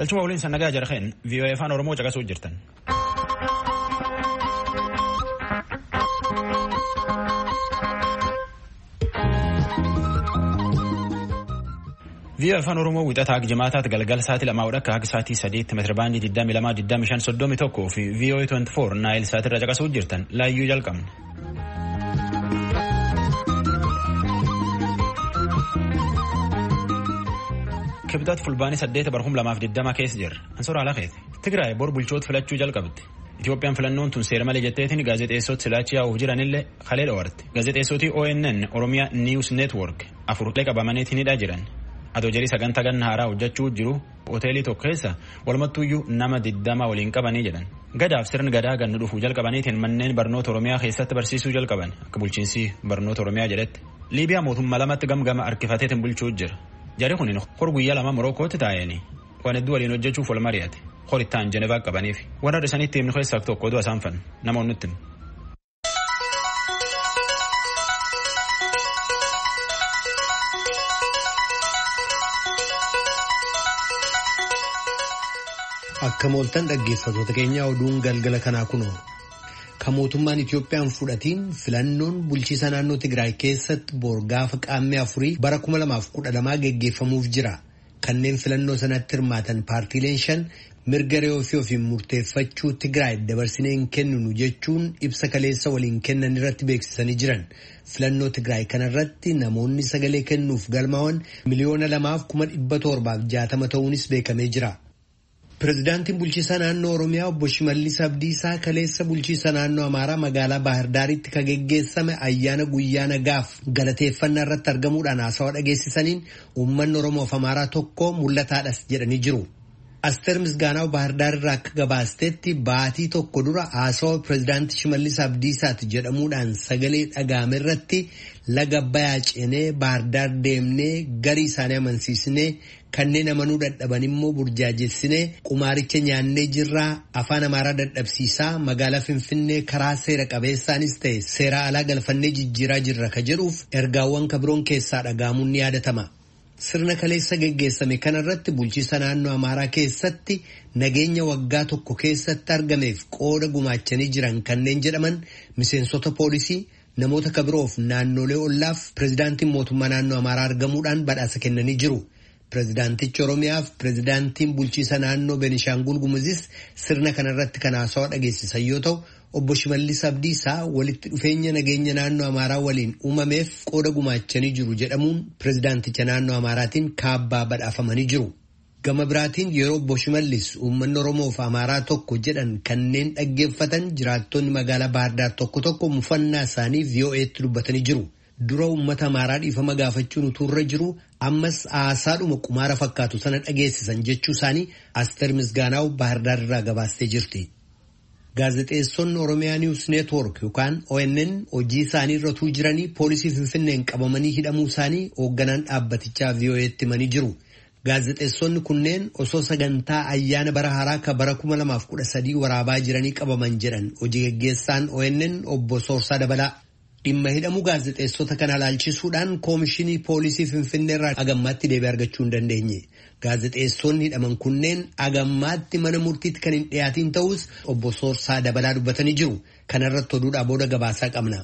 Galchuma waliin sannagaa jarqeen VOA afaan Oromoo caqasuu jirtan. VOA afaan Oromoo wixataa jimaataatti galgal sa'aatii 2 akka akka sa'aatii 3 meetira baandii 22-25-31 fi VOA 24 naayil sa'aatirra caqasuu jirtan laayyuu jalqabna. Kibxaat fulbaanii 8/2020 keessa jirra. Ansoora Alaaqeeti. Tigraay bor bulchoota filachuu jalqabdi. Itoophiyaan filannoon tun seera malee jetteetiin gaazexeessota silaachi yaa'uuf jiranillee kalee dhoowwarte. Gaazexeessoti ONN Oromiyaa News Network afurlee qabamaniitinidha jiran. Atoo jedhii sagantaa ganna haaraa hojjechuu jiru hoteelii tokko keessa walumattuyyuu nama 20 waliin qabanii jedhan. Gadaaf sirni gadaa gannu dhufuu jalqabaniitiin manneen barnoota Oromiyaa keessatti barsiisuu jalqaban akka bulchiinsi barnoota Oromiyaa jedhetti. Liibiyaa mootummaa lamatti gamgama harkifateetiin bulchuu jira. Jarri kun hor guyyaa lama Morokootti taa'anii waan hedduu waliin hojjechuuf wal mari'ate horittaan Jenevaa qabaniif warra dhisanitti himnu keessaa tokko oduu isaan fan namoonni nutti. Akka mooltan dhaggeeffattoota keenya oduun galgala kanaa kunoo. Kan mootummaan Itoophiyaan fudhatiin filannoon bulchiisa naannoo Tigraay keessatti gaafa qaammee 4 bara 2012 geggeeffamuuf jira. Kanneen filannoo sanatti hirmaatan paartiileen 5 mirga re'ee ofii murteeffachuu Tigraay dabarsinee hin kenninu jechuun ibsa kaleessa waliin kennan irratti beeksisanii jiran. Filannoo Tigraay kanarratti namoonni sagalee kennuuf galmaa'an 2,760,000 ta'uunis beekamee jira. Pireezidaantiin bulchiisa naannoo Oromiyaa obbo Shimallis Abdiisaa kaleessa bulchiisa naannoo Amaaraa magaalaa Baahir Daaritti kan geggeessame ayyaana guyyaa nagaaf galateeffannaa irratti argamuudhaan haasawaa dhageessisaniin uummanni Oromoo fi Amaaraa tokko mul'ataadhas jedhanii jiru. Asteer Misgaanaa Baahir Daar irraa akka gabaastetti baatii tokko dura haasawaa pireezidaantii Shimallis Abdiisaati jedhamuudhaan sagalee dhaga'ame irratti laga Abbayyaa ceenee Baahir Daar deemnee garii isaanii amansiisnee kanneen amanuu dadhaban immoo burjaajessinee qumaaricha nyaannee jirraa afaan Amaaraa dadhabsiisaa magaalaa Finfinnee karaa seera qabeessaanis ta'e seera alaa galfannee jijjiiraa jirra ka jedhuuf ergaawwan kabiroon keessaa dhaga'amuun ni yaadatama. Sirna kaleessa geggeessame kanarratti bulchiisa naannoo Amaaraa keessatti nageenya waggaa tokko keessatti argameef qooda gumaachanii jiran kanneen jedhaman miseensota poolisii namoota kabiroof naannolee ollaaf pireezidaantiin mootummaa naannoo Amaaraa argamuudhaan badhaasa kennanii jiru. Pireezidaantichi Oromiyaaf pireezidaantiin bulchiisa naannoo Beenishaangul Gumuzis sirna kanarratti kan haasawaa dhageessisan yoo ta'u obbo Shimallis Abdiisaa walitti dhufeenya nageenya naannoo Amaaraa waliin uumameef qooda gumaachanii jiru jedhamuun pireezidaanticha naannoo Amaaraatiin kaabbaa badhaafamanii jiru. Gama biraatiin yeroo obbo Shimallis uummanni Oromoo fi Amaaraa tokko jedhan kanneen dhaggeeffatan jiraattonni magaalaa Baahir Daar tokko mufannaa isaanii VOA'tti dubbatanii jiru. Dura uummata Amaaraa dhiifama gaafachuun utuurra jiru ammas haasaadhuma qumaara fakkaatu sana dhageessisan jechuu isaanii Asteer Misgaanaa Baahir Daar irraa gabaastee jirti. Gaazexeessonni Oromiyaa News Network yookaan ONN hojii isaanii irra utuu jiranii poolisii Finfinneen qabamanii hidhamuu isaanii hoogganaan dhaabbatichaa VOA'tti himanii jiru. Gaazexeessonni kunneen osoo sagantaa ayyaana bara haaraa ka bara 2013 waraabaa jiranii qabaman jedhan hojii gaggeessaan ONN obbo Soorsaa Dabalaa. Dhimma hidhamuu gaazexeessota kana ilaalchisuudhaan koomishinii poolisii Finfinnee irraa agammaatti deebii argachuu hin dandeenye. Gaazexeessonni hidhaman kunneen agammaatti mana murtiitti kan hin dhiyaatin ta'us obbo Soorsaa Dabalaa dubbatanii jiru. Kanarratti oduudhaa booda gabaasaa qabna.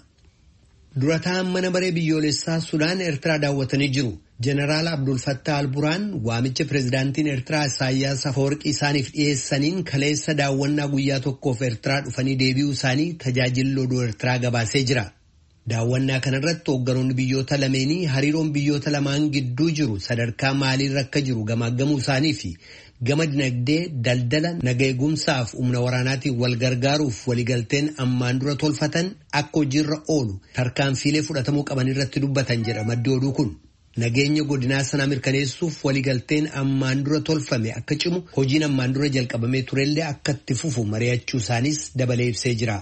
Durataan mana maree biyyoolessaa Sudaan Eertiraa daawwatanii jiru. Jeneraal Abdul Fattah Al-Burhaan waamicha pireezidaantiin Eertiraa Isaayyaas Afeworqii isaaniif dhiyeessaniin kaleessa daawwannaa guyyaa tokkoof Eertiraa dhufanii deebi'uu isaanii tajaajilli oduu Eertiraa gabaasee jira. Daawwannaa kanarratti hoogganoonni biyyoota lameenii hariiroon biyyoota lamaan gidduu jiru sadarkaa maaliirra akka jiru gamaggamuu isaanii fi gama dinagdee daldala naga eegumsaaf humna waraanaatiin wal gargaaruuf waliigalteen ammaan dura tolfatan akka hojiirra oolu tarkaanfiilee fudhatamuu qaban irratti dubbatan jedha maddi oduu kun. Nageenya godinaa sanaa mirkaneessuuf waliigalteen ammaan dura tolfame akka cimu hojiin ammaan dura jalqabamee turellee akka itti fufu mari'achuu isaaniis dabalee ibsee jira.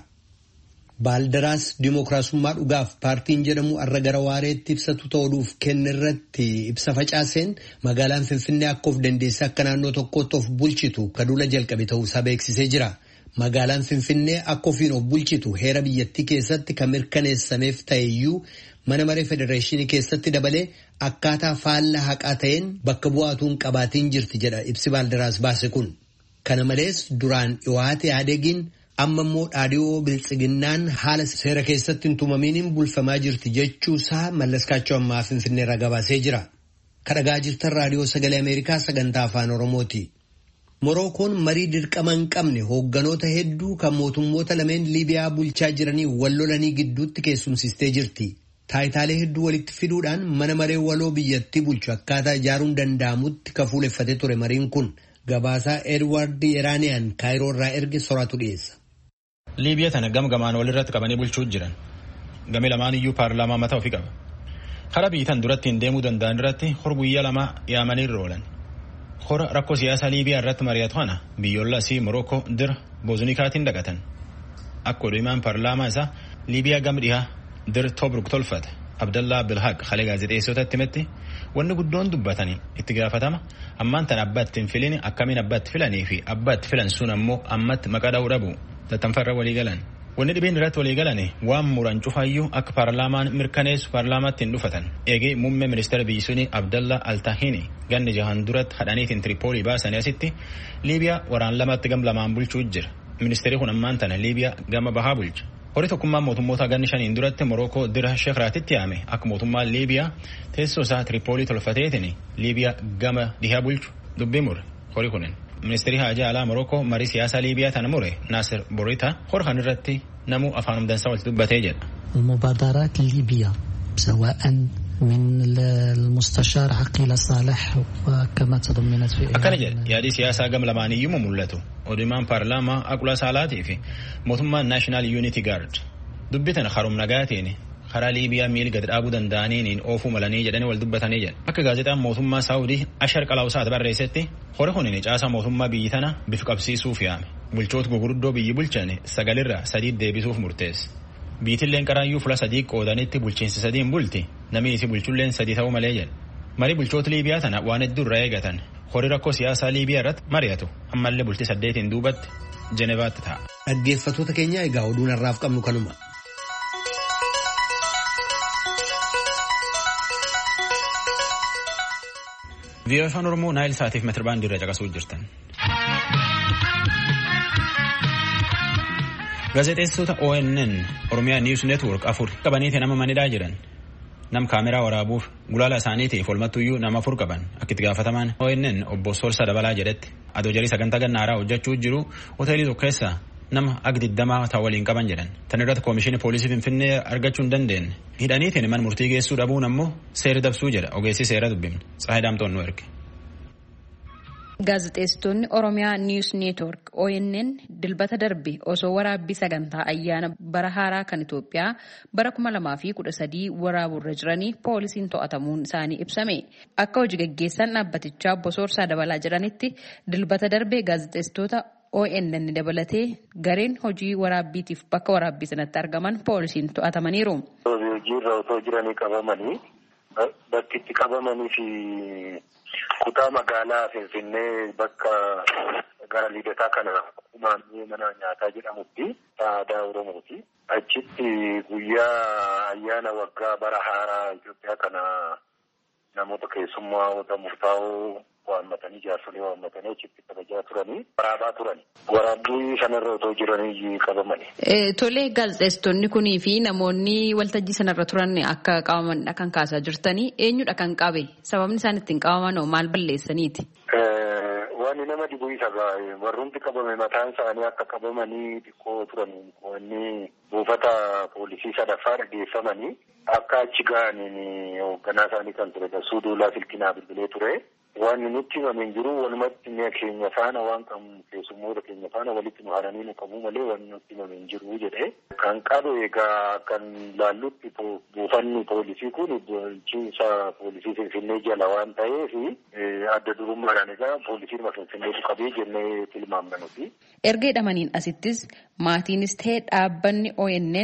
Baaldaraas Dimookiraasummaa Dhugaaf paartiin jedhamu har'a gara waareetti ibsatu ta'uudhuuf kenne irratti ibsa facaaseen magaalaan Finfinnee akka of dandeesse akka naannoo tokkootti of bulchitu kadula jalqabe ta'uusaa beeksisee jira. Magaalaan Finfinnee akka ofiin of bulchitu heera biyyattii keessatti kan mirkaneessameef ta'eyyuu mana maree federeeshinii keessatti dabalee akkaataa faallaa haqaa ta'een bakka bu'aatuun qabaatiin jirti jedha ibsi baaldaraas baase kun. Kana malees duraan dhiwaate Ihaadegiin amma immoo dhaadhiyoo biltsiginnaan haala seera keessatti hin tumamiin bulfamaa jirti jechuusaa Mallaskaachoo ammaa Finfinneerraa gabaasee jira. Kadhagaa jirtan raadiyoo sagalee Ameerikaa sagantaa afaan Oromooti. Morookoon marii dirqama hin qabne hoogganoota hedduu kan mootummoota lameen Liibiyaa bulchaa jiranii wal lolanii gidduutti keessumsistee jirti. Taayitaalee hedduu walitti fiduudhaan mana maree waloo biyyattii bulchu akkaataa ijaaruun danda'amutti kafuuleffatee ture mariin kun gabaasaa Edward Yeranian Kaayiroo irraa erge soraatu dhiyeessa. Liibiyaa tana gamgamaan walirratti qabanii bulchuu jiran. Gami lamaan iyyuu paarlaamaa mataa ofii qaba. Karaa biitan duratti hin deemuu danda'an irratti hor guyyaa lama yaamanii oolan. Hora rakkoo siyaasaa Liibiyaa irratti mari'atu kana biyyoolaa fi Morookoo dira Boozunikaatiin dhaqatan. Akka oduumaan paarlaamaa isaa Liibiyaa gam dhihaa dir Tobruk tolfate Abdallaa Bilhaq halee gaazexeessotatti himetti wanni guddoon dubbatanii itti gaafatama ammaan tan abbaatti hin filin akkamiin abbaatti filanii fi abbaatti filan sun ammoo ammatti maqaa dha'uu dhabu tattanfarra walii galan. Wanni dhibeen irratti walii galanii waan muran cufaayyuu akka paarlaamaan mirkaneessu paarlaamaatti hin dhufatan. Eegee muummee ministeera biyyi suni Abdallaa Altahini ganni jahan duratti hadhaniitiin Tiripoolii baasanii asitti Liibiyaa waraan lamatti gam lamaan bulchuu jira. Ministeerri kun ammaan tana Liibiyaa gama bahaa bulcha. Horii tokkummaan mootummoota ganni shaniin duratti Morookoo dira Sheekiraatitti yaame akka mootummaan Liibiyaa teessoo isaa Tiripoolii tolfateetiin Liibiyaa gama dhihaa bulchu dubbii mure horii kunin. Ministeerri Haajaa Alaa Morookoo marii siyaasaa Liibiyaa tana mure Naasir Bourita hor kan irratti namuu afaan humdansaa walitti dubbatee jedha. المبادرات ليبيا سواء من المستشار عقيل صالح وكما تضمنت في akkana jedha yaadii siyaasaa gam lamaaniyyuu mul'atu odumaan paarlaamaa Aqula Saalaatii fi mootummaan National Unity Guard dubbii tana harum nagaatiin karaa Liibiyaa miil gad dhaabuu danda'aniin oofuu malanii jedhanii wal dubbatanii jedha. Akka gaazexaan mootummaa Saawudii Ashar Qalawsaat barreessetti hori kun caasaa mootummaa biyyi tana bifa qabsiisuuf yaame. Bulchoota gurguddoo biyyi bulchan 9 3 deebisuuf murteesse. Biitilleen qaraayyuu fula 3 qoodanitti bulchiinsi 3 bulti namni isi bulchulleen 3 ta'uu malee jedha. Marii bulchoota Liibiyaa tana waan hedduu irraa eegatan horii rakkoo siyaasaa Liibiyaa irratti mari'atu ammallee bultii 8 duubatti Jenevaatti ta'a. Dhaggeeffattoota keenya egaa oduun har'aaf qabnu kanuma. Vii'oo afaan Oromoo Naayil Saatiif meetirbaandii irra caqasuu jirtan. Gaazexeessitoota ONN Oromiyaa News Network 4 qabaniiti nama manidhaa jiran. Nam kaameraa waraabuuf gulaala isaaniitiif olmattuyyuu nama 4 qaban akka itti gaafatamaan ONN obbo Sorsa Dabalaa jedhetti adoo jarii sagantaa gannaaraa hojjechuu jiru hoteelii tokko keessa nama agdi 20 ta'u waliin qaban jedhan. Tan irratti koomishinii poolisii Finfinnee argachuu hin dandeenye. Hidhaniitiin man murtii geessuu dhabuun ammoo seera dabsuu jedha ogeessi seera dubbifne. Tsaahii Daamtoon nu erge. Gaazexeessitoonni Oromiyaa News Network ONN dilbata darbe osoo waraabbii sagantaa ayyaana bara haaraa kan Itoophiyaa bara 2013 waraaburra jiranii poolisiin to'atamuun isaanii ibsame. Akka hojii gaggeessan dhaabbatichaa obbo Soorsaa Dabalaa jedhanitti dilbata darbe gaazexeessitoota ONN dabalatee gareen hojii waraabbiitiif bakka waraabbii sanatti argaman poolisiin to'atamaniiru. Hojiirra otoo jiranii qabamanii bakki itti qabamanii fi kutaa magaalaa Finfinnee bakka gara Lidataa kana maannee mana nyaataa jedhamutti aadaa Oromooti. Achitti guyyaa ayyaana waggaa bara haaraa Itoophiyaa kana namoota keessummaa murtaa'oo waammatanii jaarsolee waammatanii achitti kabajaa turanii waraabaa turan. Waraabbii sanarra otoo jiranii qabamanii. Tolee gaazexeessitoonni kunii fi namoonni waltajjii sanarra turan akka qabamanidha kan kaasaa jirtanii eenyudha kan qabe sababni isaan ittiin qabaman maal balleessaniiti? Waan nama dhibuu isa warrumti qabame mataan isaanii akka qabamanii xiqqoo turan wanni buufata poolisii sadaffaa dhageeffamanii akka achi ga'aniin hoogganaa isaanii kan ture Suuduulaa Silkinaa bilbilee ture. Waan nutti himameen jiru walumatti mi'a keenya faana waan qabu keessummoota keenya faana walitti nu haranii nu qabu malee waan nutti himameen jiru jedhee kan qabu egaa kan laallutti buufanni poolisii kun bulchiinsa poolisii Finfinnee jala waan ta'eef adda durummaadhaan egaa poolisiin Finfinneetu qabee jennee tilmaamna nuti. Erga hidhamaniin asittis maatiinis ta'e dhaabbanni ONN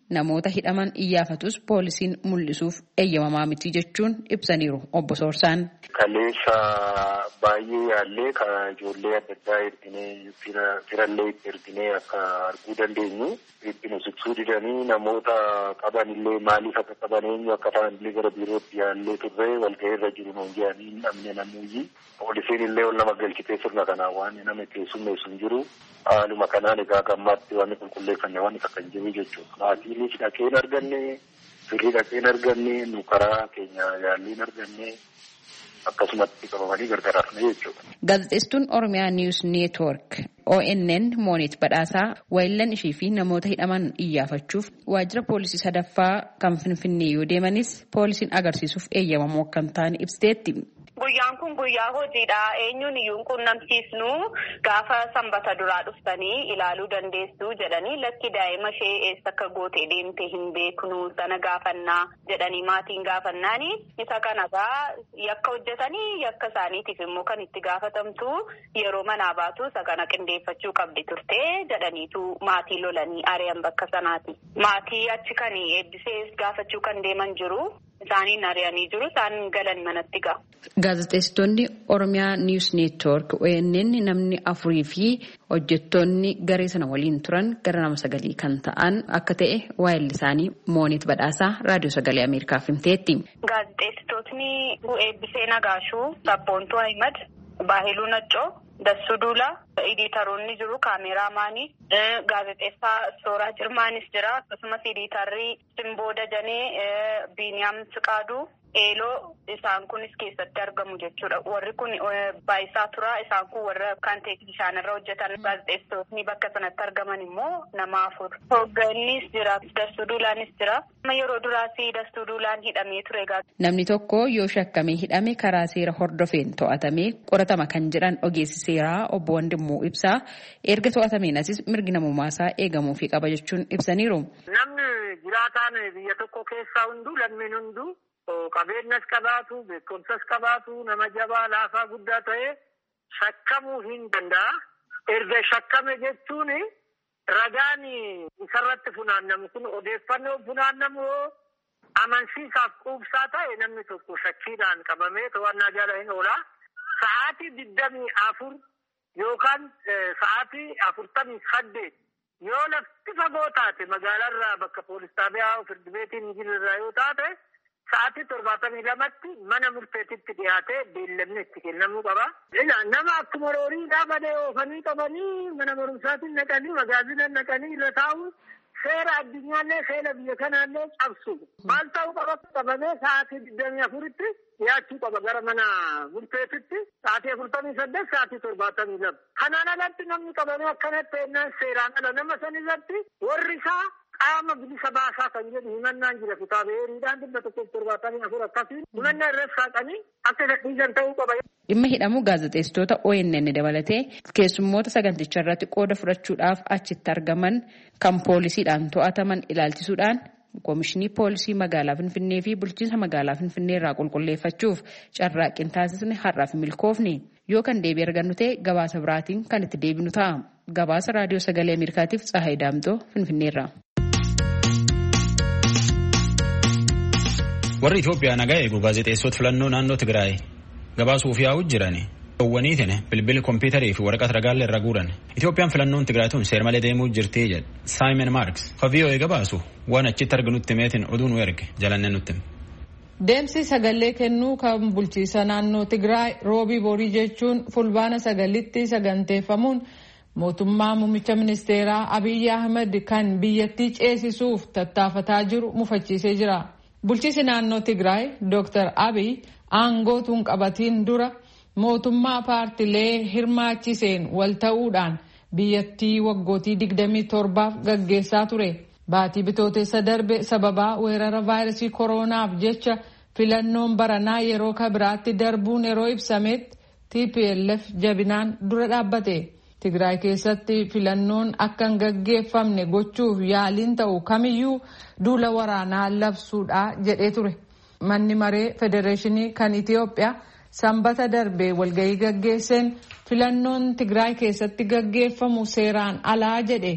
namoota hidhaman iyyaafatus poolisiin mul'isuuf eeyyamamaa miti jechuun ibsaniiru obbo Soorsaan. Kaleessa baay'ee yaallee kan ijoollee adda addaa erginee firallee itti erginee akka arguu dandeenyu itti nusiksuu didanii namoota qabanillee maaliif akka qaban eenyu akka ta'anillee gara biirootti yaallee turre walga'ii irra jiru nuun jedhanii namni namuuyyi poolisiin illee ol nama galchitee sirna kanaa waan nama keessummeessu hin jiru. Haaluma kanaan egaa gammaatti waan qulqulleeffanne waan akka kan jiru jechuudha. Maatiinis dhaqee hin arganne, firri dhaqee hin arganne, nu karaa keenya yaallee hin arganne akkasumatti qabamanii gargaraafne jechuudha. Gaazexeessituun Oromiyaa Niwus Neetwoork ONN Moonit Badhaasaa waayillan ishii fi namoota hidhaman iyyaafachuuf waajjira poolisii sadaffaa kan Finfinnee yoo deemanis poolisiin agarsiisuuf eeyyamamoo akka hin taane ibsiteetti. Guyyaan kun guyyaa hojiidha. Eenyuun iyyuu quunnamsiisnu gaafa sanbata duraa dhuftanii ilaaluu dandeessu jedhanii lakki daa'ima ishee eessa akka gootee deemte hin beeknu sana gaafannaa jedhanii maatiin gaafannaani. Isa kanagaa yakka hojjetanii yakka isaaniitiif immoo kan itti gaafatamtu yeroo manaa baatu isa kana qindeeffachuu qabdi turte jedhaniitu maatii lolanii ari'an bakka sanaati. Maatii achi kan eebbisees gaafachuu kan deeman jiru. Isaaniin ari'anii jiru. Isaan galan manatti ga'a. Gaazexeessitoonni Oromiyaa Niwus Neetwoork ONN namni 4 fi hojjettoonni garee sana waliin turan gara nama 9 kan ta'an akka ta'e waayilli isaanii Moonit Badhaasaa Raadiyoo Sagalee Ameerikaaf himteetti. Gaazexeessitootni Eebbisee Nagaashuu, Sabboontuu Ahimad, Baahiluu Naccoo, Dassuu Duulaa, editaroonni jiru, kaameraamaanii, gaazexeessaa Sooraa Cirmaanis jira. Akkasumas editarrii Simboo Dajanee, Biiniyaam Siqaaduu, Eeloo isaan kunis keessatti argamu jechuudha. Warri kun Baayisaa Turaa isaan kun warra kan teeknishaan irra hojjetan. Gaazexeessitootni bakka sanatti argaman immoo nama 4. Hooggannis jira, Dassuu Duulaanis jira. Yeroo duraas Dassuu Duulaan hidhamee ture. Namni tokko yoo shakkamee hidhame karaa seera hordofeen to'atamee qoratama kan jedhan ogeessi seeraa obbo Wandimmoo Ibsaa erga to'atameen asis mirgi namummaasaa eegamuufii qaba jechuun ibsaniiru. Namni jiraataan biyya tokko keessaa hunduu lammiin hunduu qabeenyas qabaatu beekumsas qabaatu nama jabaa laafaa guddaa ta'e shakkamuu hin danda'a. Erga shakkame jechuun ragaan isarratti funaannamu kun odeeffannoo funaannamu amansiisaaf quubsaa ta'e namni tokko shakkiidhaan qabamee to'annaa jala hin oola. Sa'aatii 24 yookaan sa'aatii 48 yoo lafti fagoo taate magaalaarraa bakka poolis xaabiyaa firdi beetiin jirurraa yoo taate sa'aatii 72tti mana murteetitti dhiyaatee beellamni itti kennamuu qaba. Nama akkuma roorii dhaabanii oofanii qabanii mana barumsaatiin naqanii magaazina naqanii irra taa'u seera addunyaallee seera biyya kanaallee cabsu. Maal ta'uu qaba qabamee sa'aatii 24tti dhiyaachuu qaba gara mana murteetitti sa'aatii 48 sa'aatii 72. Kanaan alatti namni qabamee akkanatti ennaan seeraan ala nama san irratti warri isaa qaama bilisa baasaa kan jedhu himannaan jira kitaaba heeriidhaan 174 akkasiin himannaa irratti saaqanii akka dhiisan ta'uu qaba. Dhimma hidhamuu gaazexeessitoota ONN dabalatee keessummoota saganticha irratti qooda fudhachuudhaaf achitti argaman kan poolisiidhaan to'ataman ilaalchisuudhaan Koomishinii Poolisii Magaalaa Finfinnee fi Bulchiinsa Magaalaa Finfinnee irraa qulqulleeffachuuf carraaqqii taasisne har'aaf milkoofne yoo kan deebii argannu ta'e gabaasa biraatiin kan itti deebinu ta'a. Gabaasa Raadiyoo Sagalee Ameerikaatiif Tsahaay Daamtoo Finfinneerraa. Warri Itoophiyaa nagaa eegu gaazexeessota filannoo naannoo Tigraay gabaasuuf yaa'u jiran dhowwaniitiin bilbila kompiitarii fi waraqata ragaallee irra guuran. Itoophiyaan filannoon Tigraay tun seera malee deemuu jirti jedha Saayimon Maarks. VOA gabaasu waan achitti arginutti meetiin oduu nu erge jalanne nutti. Deemsi sagalee kennuu kan bulchiisa naannoo Tigraay roobii borii jechuun fulbaana 9tti saganteeffamuun mootummaa muummicha ministeeraa Abiyyi Ahmed kan biyyattii ceesisuuf tattaafataa jiru mufachiisee jira. Bulchiisi naannoo Tigraay Dr. Abiy aangootuun qabatiin dura mootummaa paartilee hirmaachiseen wal ta'uudhaan biyyattii waggootii 27 gaggeessaa ture. Baatii bitootessa darbe sababaa weerara vaayirasii koroonaaf jecha filannoon baranaa yeroo kabiraatti darbuun yeroo ibsametti TPLF jabinaan dura dhaabbate. Tigraay keessatti filannoon akka hin gaggeeffamne gochuuf yaaliin ta'u kamiyyuu duula waraanaa labsuudha jedhee ture. Manni maree federeeshinii kan Itiyoophiyaa sanbata darbee walgahii gaggeesseen filannoon Tigraay keessatti gaggeeffamu seeraan alaa jedhe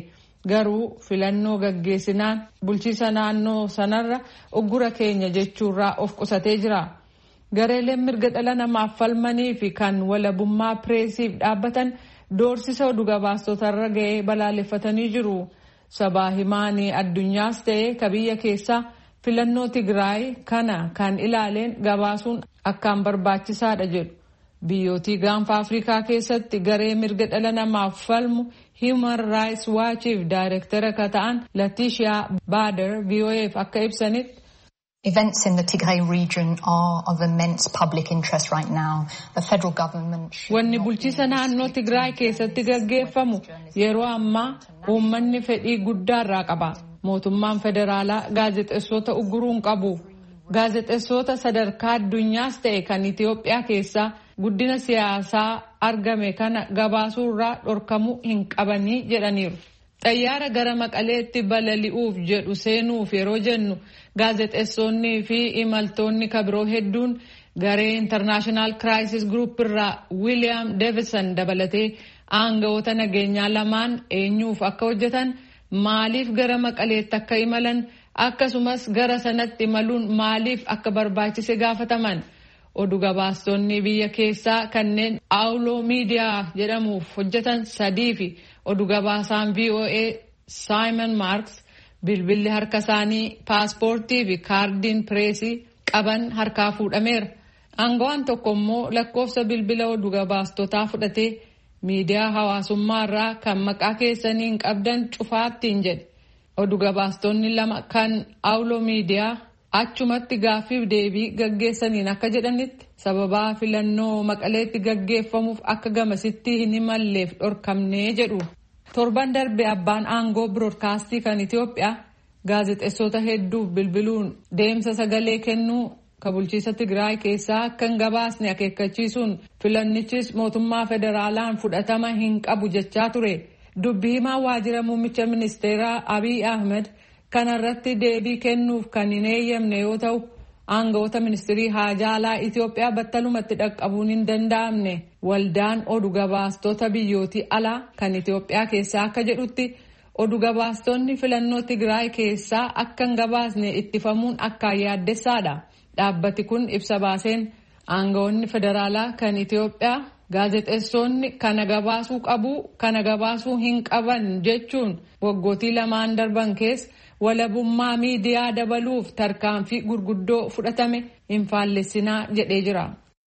garuu filannoo gaggeessinaan bulchiisa naannoo sanarra uggura keenya jechuurraa of qusatee jira. Gareeleen mirga dhala namaaf falmanii fi kan walabummaa pireesiif dhaabbatan doorsisa oduu gabaastotarra ga'ee balaaleffatanii jiru. Sabaa himaanii addunyaas ta'ee ka biyya keessaa filannoo Tigraay kana kan ilaaleen gabaasuun akkaan barbaachisaadha jedhu. Biyyootii gaanfa Afrikaa keessatti garee mirga dhala namaaf falmu Human Rights Watchiif daayirektara ka ta'an Latisha Bader VOA'f akka ibsanitti. Events in the Tigray region are of immense public interest right now. The federal government... Wanni bulchiisa naannoo Tigraay keessatti gaggeeffamu yeroo ammaa uummanni fedhii guddaarraa qaba. Mootummaan federaalaa gaazexeessota uguruun qabu. Gaazexeessota sadarkaa addunyaas ta'e kan Itiyoophiyaa keessaa guddina siyaasaa argame kana gabaasuurraa dhorkamuu hin qabanii jedhaniiru. Xayyaara gara Maqaleetti balali'uuf jedhu seenuuf yeroo jennu gaazexeessonnii fi imaltoonni kabiroo hedduun garee International Crisis Group irraa William Davison dabalatee aangawoota nageenyaa lamaan eenyuuf akka hojjetan, maaliif gara Maqaleetti akka imalan, akkasumas gara sanatti imaluun maaliif akka barbaachise gaafataman. Oduu gabaastonni biyya keessaa kanneen Awuloo Miidiyaa jedhamuuf hojjetan sadii fi oduu gabaasaan VOA Simon Marks bilbilli harka isaanii paaspoortii fi kaardiin pireesii qaban harkaa fuudhameera. Aangawaan tokko immoo lakkoofsa bilbila oduu gabaastotaa fudhatee miidiyaa hawaasummaa irraa kan maqaa keessanii hin qabdan cufaattiin jedhe. Oduu gabaastonni lama kan Awuloo Miidiyaa achumatti gaaffiif deebii gaggeessaniin akka jedhanitti sababaa filannoo Maqaleetti gaggeeffamuuf akka gamasitti hin imalleef dhorkamnee jedhu. Torban darbe abbaan aangoo biroodkaastii kan Itiyoophiyaa gaazexeessota hedduuf bilbiluun deemsa sagalee kennuu ka bulchiisa Tigraay keessaa akka hin gabaasne akeekkachiisuun filannichis mootummaa federaalaan fudhatama hin qabu jechaa ture. Dubbii himaa waajjira muummicha ministeeraa Abiy Ahmed kanarratti deebii kennuuf kan hin eeyyamne yoo ta'u aangawoota ministirii haajaa alaa Itiyoophiyaa battalumatti dhaqqabuun hin danda'amne. Waldaan oduu gabaastota biyyootii alaa kan Itiyoophiyaa keessaa akka jedhutti oduu gabaastonni filannoo Tigraay keessaa akka hin gabaasne ittifamuun akkaan yaaddessaadha. Dhaabbati kun ibsa baaseen aangawoonni federaalaa kan Itiyoophiyaa gaazexeessonni kana gabaasuu qabu, kana gabaasuu hin qaban jechuun waggootii lamaan darban keessa walabummaa miidiyaa dabaluuf tarkaanfii gurguddoo fudhatame hin faallessinaa jedhee jira.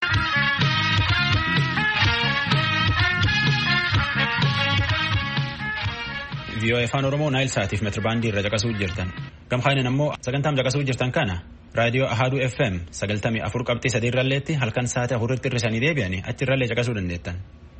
VOA Afaan Oromoo Naayil Saatiif meetirbaandii irra caqasuu jirtan. Gamkaaniin ammoo sagantaam caqasuu jirtan kana raadiyoo Ahaduu FM 94.3 irralleetti halkan sa'aatii 4tti hirrisanii deebi'anii achi irrallee caqasuu dandeettan.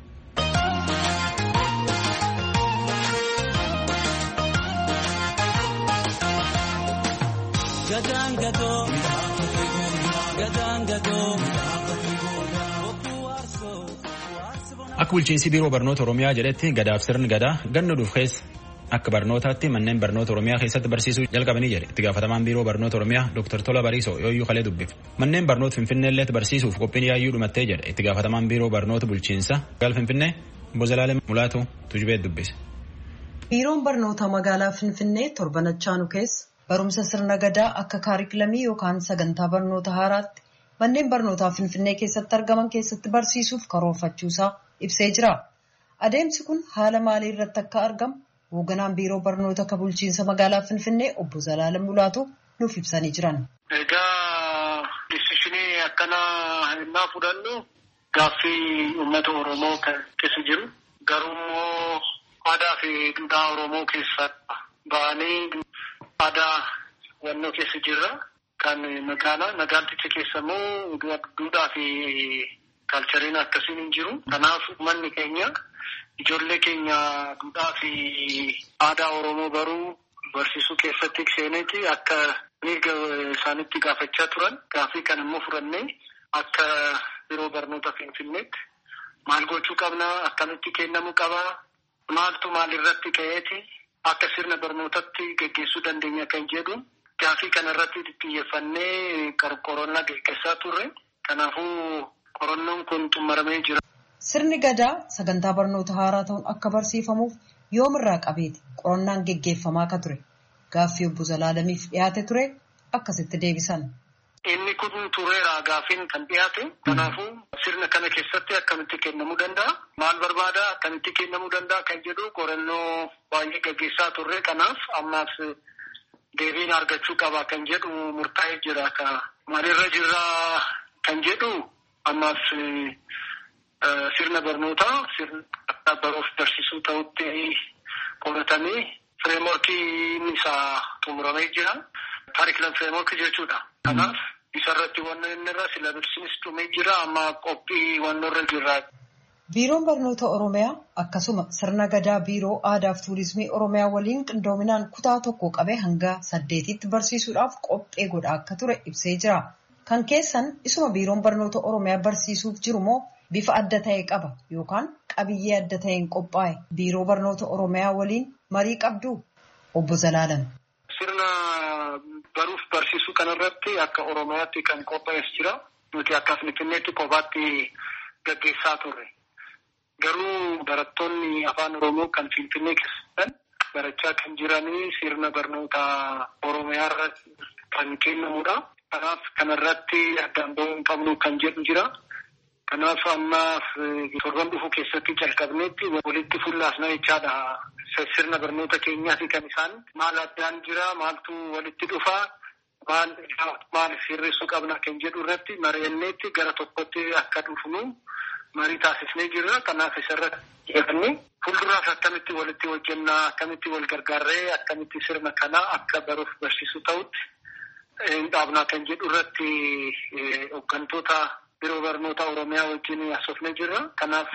Akka bulchiinsi biiroo barnoota Oromiyaa jedhetti gadaaf sirni gadaa ganna dhuuf keessa akka barnootaatti manneen barnoota Oromiyaa keessatti barsiisuu jalqabanii jedhe itti gaafatamaan biiroo barnoota Oromiyaa Dr. Tola Bariisoo yooyyuu kalee dubbif. Manneen barnoota Finfinneelleetti barsiisuuf qophiin yaayyuu dhumattee jedhe itti gaafatamaan biiroo barnoota bulchiinsa gaal Finfinnee Bozalaalee Mulaatu Tujubeet dubbise. Biiroon barnoota magaalaa Finfinnee torbanachaanu keessa barumsa sirna gadaa akka kaarikilamii yookaan sagantaa barnoota haaraatti manneen barnootaa Finfinnee keessatti argaman keessatti barsiisuuf karoorfachuusaa ibsee jira. Adeemsi kun haala maalii irratti akka argamu hoogganaan biiroo barnoota akka bulchiinsa magaalaa Finfinnee obbo Zalaalam Mulaatu nuuf ibsanii jiran. Egaa disishinii akkanaa innaa fudhannu gaaffii uummata Oromoo keessa jiru. Garuu immoo aadaa fi duudhaa Oromoo keessa ba'anii aadaa wannoo keessa jirra. Kan magaalticha keessa immoo duudhaa fi kaalchariin akkasiin hin jiru. Kanaaf manni keenya ijoollee keenya duudhaa fi aadaa Oromoo baruu barsiisuu keessatti seeneeti akka mirga isaanitti gaafachaa turan. Gaaffii kan immoo fudhannee akka biiroo barnoota Finfinneetti maal gochuu qabna, akkamitti kennamuu qaba, maaltu maalirratti ka'eeti akka sirna barnootatti gaggeessuu dandeenya kan jedhu gaaffii kanarratti xiyyeeffannee qorannaa gaggeessaa turre. Kanaafuu qorannoon kun xumuramee jira. Sirni gadaa sagantaa barnoota haaraa ta'uun akka barsiifamuuf yoomirraa qabeeti qorannaan geggeeffamaa akka ture gaaffii obbo Zalaalamiif dhiyaate ture akkasitti deebisan. Inni kun tureera gaaffiin kan dhiyaate. Kanaafuu sirna kana keessatti akkamitti kennamuu danda'a? Maal barbaada? Akkamitti kennamuu danda'a? Kan jedhu qorannoo baay'ee gaggeessaa turre. Kanaaf ammaas deebiin argachuu qaba kan jedhu murtaa'ee jira. Maalirra jirra kan jedhu ammaas sirna barnootaa sirna baruuf barsiisuu ta'utti qoratamee fireemworkiin isaa xumuramee jira. Kaarikulam fireemworkii jechuudha. Kanaaf isarratti waan inni irra silabisiinis dhumee jira amma qophii waan irra jira. Biiroon Barnoota Oromiyaa akkasuma sirna gadaa Biiroo Aadaa fi Tuurizimii Oromiyaa waliin qindoominaan kutaa tokko qabee hanga 8tti barsiisuudhaaf qophee godhaa akka ture ibsee jira. Kan keessan isuma Biiroon Barnoota Oromiyaa barsiisuuf jiru moo bifa adda ta'e qaba yookaan qabiyyee adda ta'een qophaa'e Biiroo Barnoota Oromiyaa waliin marii qabdu obbo Zalaalam. Sirna baruuf barsiisuu kanarratti akka Oromiyaatti kan qophaa'es jira. Nuti akka Finfinneetti kophaatti gaggeessaa turre. Garuu barattoonni afaan Oromoo kan Finfinnee keessatti barachaa kan jiranii sirna barnoota Oromiyaa irratti kan kennamudha. Kanaaf kanarratti addaan ba'uu hin qabnu kan jedhu jira. Kanaaf ammaaf torban dhufu keessatti jalqabneetti walitti fullaasna jechaadha. Sirna barnoota keenyaati kan isaan maal addaan jira, maaltu walitti dhufa, maal sirreessuu qabna kan jedhu irratti mari'anneetti gara tokkotti akka dhufnu marii taasisnee jirra. Kanaaf isarratti jedhanii fuulduraaf akkamitti walitti hojjennaa, akkamitti wal gargaarree, akkamitti sirna kanaa akka baruuf barsiisuu ta'utti hin dhaabnaa kan jedhu irratti hooggantoota Biiroo Barnoota Oromiyaa wajjin haasofnee jirra. Kanaaf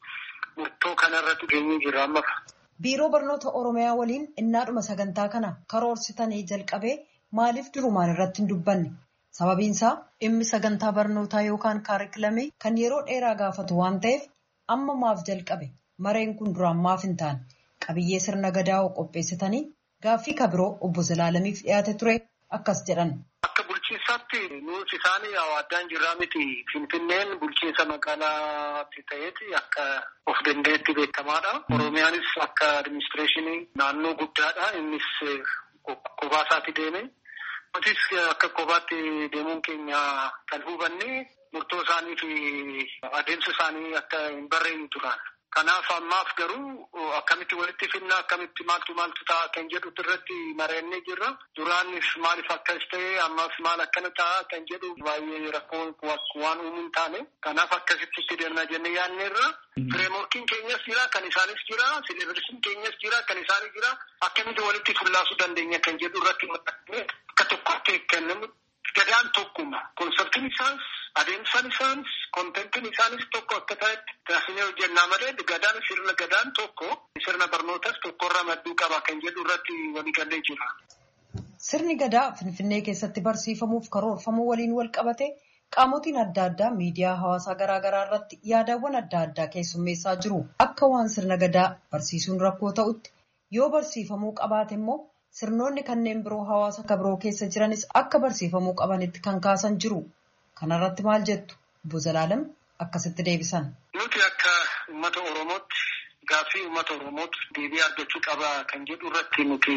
murtoo kanarratti geenyee jirra amma. Biiroo Barnoota Oromiyaa waliin innaadhuma sagantaa kana karoorsitanii jalqabee maaliif durumaan irratti hin dubbanne? Sababiinsaa dhimmi sagantaa barnootaa yookaan kaarikulamii kan yeroo dheeraa gaafatu waan ta'eef amma maaf jalqabe? Mareen kun duraan maaf hin taane? Qabiyyee sirna gadaa qopheessitanii gaaffii kabiroo obbo Zalaalamiif dhiyaate ture akkas jedhan. Akka bulchiinsaatti nuti isaanii addaan jirraa miti. Finfinneen bulchiinsa magaalaatti ta'eeti akka of danda'etti beekamaadha. Oromiyaanis akka adiministireeshinii naannoo guddaadha. Innis kophaatti deeme. Nutis akka kophaatti deemuun keenya kan hubanne murtoo isaanii fi adeemsa isaanii akka hin barreeyne turan. Kanaaf ammaaf garuu akkamitti walitti finna, akkamitti maaltu ta'a kan jedhu irratti mari'annee jirra. Duraanis maaliif akkas ta'e ammaaf maal akkana ta'a kan jedhu baay'ee rakkoo waan uumuu hin taane. Kanaaf akkasitti itti deemna jennee yaadneerra. Fireemworkiin keenyas jira, kan isaanis jira, silibirsiin keenyas jira, kan isaanis jira. Akkamitti walitti fullaasuu dandeenya kan jedhu irratti akka tokkotti kennamu. Gadaan tokkuma. Konseptiin isaas, adeemsaan isaanis, kontentiin isaanis tokko akka ta'etti taasisnee hojjennaa malee sirna gadaan tokko sirna barnootas tokkorra madduu qaba kan jedhu irratti waliigallee jira. Sirni gadaa Finfinnee keessatti barsiifamuuf karoorfamuu waliin wal qabate qaamotiin adda addaa miidiyaa hawaasaa garaagaraa irratti yaadawwan adda addaa keessummeessaa jiru. Akka waan sirna gadaa barsiisuun rakkoo ta'utti yoo barsiifamuu qabaate immoo sirnoonni kanneen biroo hawaasa kabiroo keessa jiranis akka barsiifamuu qabanitti kan kaasan jiru. Kanarratti maal jettu? Obbo Zalaalam akkasitti deebisan. Nuti akka uummata Oromootti gaaffii uummata Oromootti deebii argachuu qaba kan jedhu irratti nuti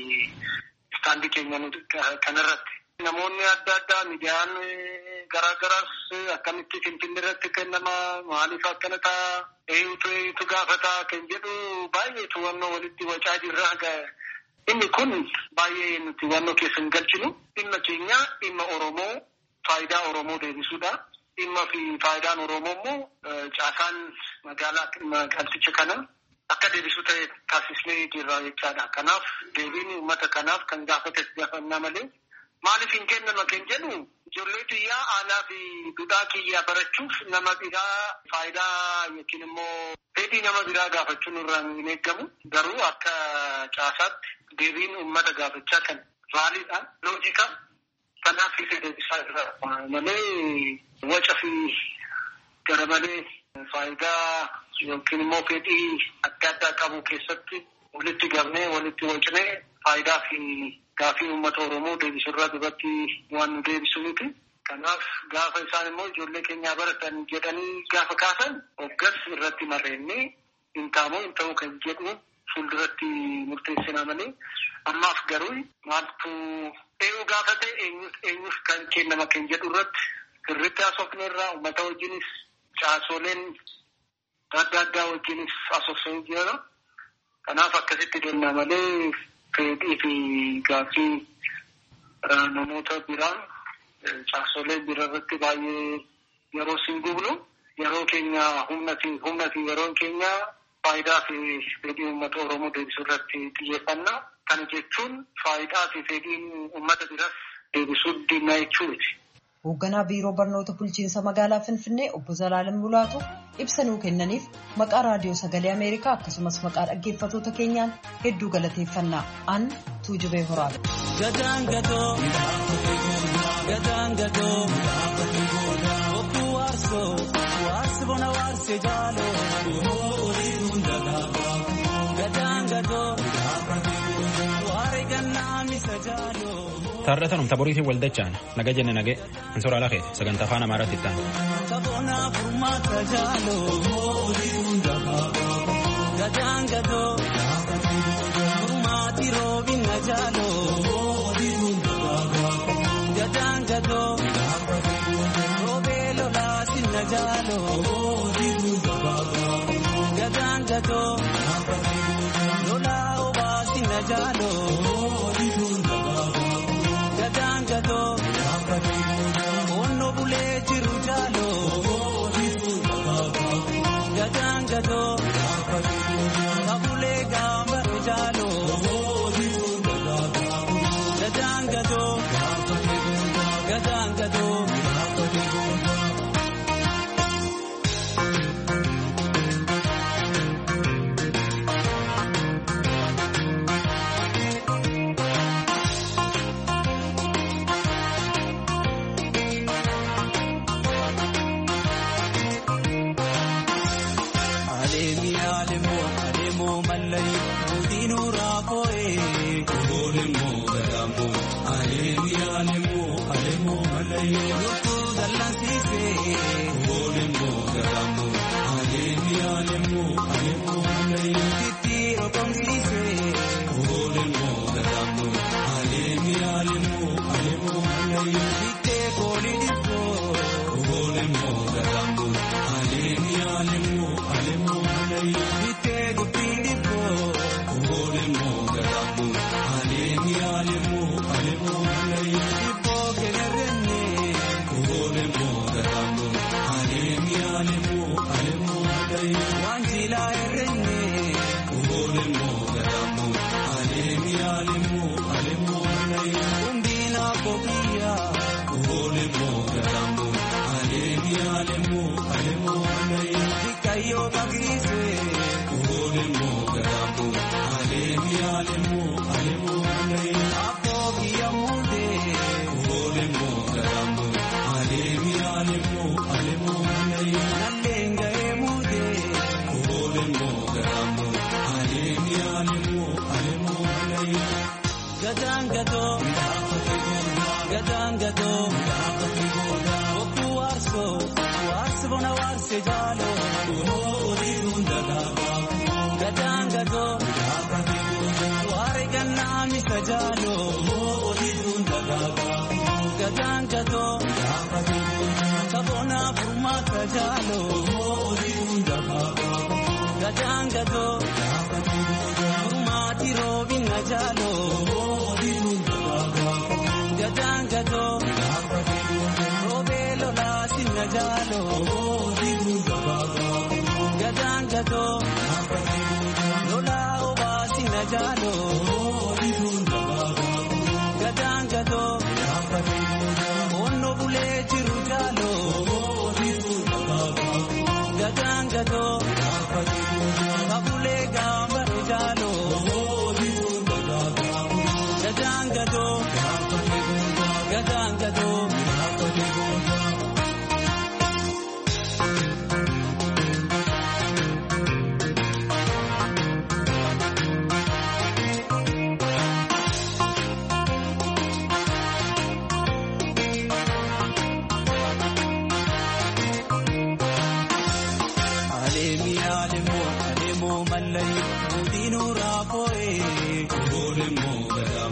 istaandii keenya kanarratti. Namoonni adda addaa miidiyaan garaagaraas akkamitti Finfinnee irratti kennama, maaliif akkana ta'a, eenyutu gaafata kan jedhu baay'ee to'annoo walitti wacaa jirra. Inni kun baay'ee nuti wannoo keessa hin galchinu. Dhimma keenya dhimma Oromoo faayidaa Oromoo deebisuudha. Dhimma fi faayidaan Oromoo immoo caasaan magaalticha kana akka deebisuu ta'e taasisnee jirra jechaadha. Kanaaf deebiin uummata kanaaf kan gaafannaa malee maaliif hin kennama kan jedhu ijoollee xiyyaa aanaa fi duudhaa kiyyaa barachuuf nama biraa faayidaa yookiin immoo fedhii nama biraa gaafachuun irraa hin eeggamu. Garuu akka caasaatti deebiin uummata gaafachaa kan raaliidha, loojika. Kanaaf isa deebisaa irra malee waca fi gara malee faayidaa yookiin immoo fedhii adda addaa qabu keessatti walitti gabnee walitti wacnee faayidaa fi gaafii uummata Oromoo deebisurraa duratti waan nu deebisu miti. Kanaaf gaafa isaan immoo ijoollee keenyaa baratan jedhanii gaafa kaasan hoggas irratti marreennee hin ta'uu kan jedhu fuulduratti murteessinaa malee ammaaf garuu maaltu eenyu gaafate eenyuuf kan kennama kan jedhu irratti sirriitti haasofneerraa uummata wajjinis caasoleen adda addaa wajjinis haasofsanii jira. Kanaaf akkasitti deemna malee fedhii fi gaaffii namoota biraa caasolee bira irratti baay'ee yeroo siin gubnu yeroo keenya humna fi yeroon keenya faayidaa fi fedhii uummata Oromoo deebisuu irratti xiyyeeffanna. Kana jechuun faayidaa fi fedhiin uummata biras deebisuu dinnaa jechuuti. Hoogganaa Biiroo Barnoota Bulchiinsa Magaalaa Finfinnee Obbo Zalaalam Mulaatu ibsa nuu kennaniif maqaa Raadiyoo Sagalee Ameerikaa akkasumas maqaa dhaggeeffattoota keenyaan hedduu galateeffannaa. An Tuujubee Horaadha. Taardatanum taboriitiin waldachaan naga jenne nage ansora ala keete sagantaa afaan Amaaraatti itti Onno bulee jiru jalo, gajangato, kabule gamba jalo, gajangato, gajangato. Onno bulee jiru jalo, immoo gadaa.